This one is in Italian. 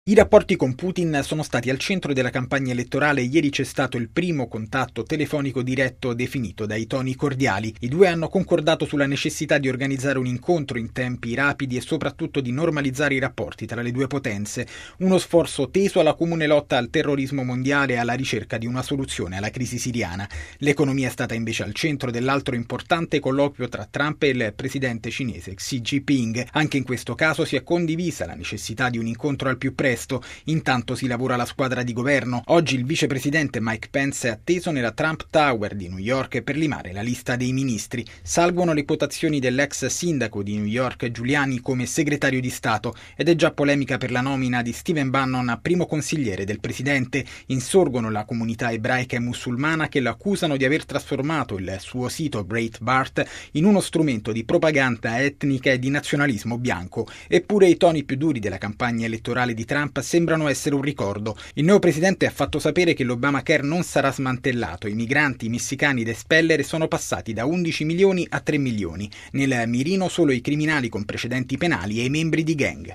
I rapporti con Putin sono stati al centro della campagna elettorale e ieri c'è stato il primo contatto telefonico diretto definito dai toni cordiali. I due hanno concordato sulla necessità di organizzare un incontro in tempi rapidi e soprattutto di normalizzare i rapporti tra le due potenze, uno sforzo teso alla comune lotta al terrorismo mondiale e alla ricerca di una soluzione alla crisi siriana. L'economia è stata invece al centro dell'altro importante colloquio tra Trump e il presidente cinese Xi Jinping. Anche in questo caso si è condivisa la necessità di un incontro al più presto. Intanto si lavora alla squadra di governo. Oggi il vicepresidente Mike Pence è atteso nella Trump Tower di New York per limare la lista dei ministri. Salgono le quotazioni dell'ex sindaco di New York Giuliani come segretario di Stato ed è già polemica per la nomina di Stephen Bannon a primo consigliere del presidente. Insorgono la comunità ebraica e musulmana che lo accusano di aver trasformato il suo sito Breitbart in uno strumento di propaganda etnica e di nazionalismo bianco. Eppure i toni più duri della campagna elettorale di Trump sembrano essere un ricordo. Il nuovo presidente ha fatto sapere che l'Obamacare non sarà smantellato. I migranti messicani da espellere sono passati da 11 milioni a 3 milioni. Nel mirino solo i criminali con precedenti penali e i membri di gang.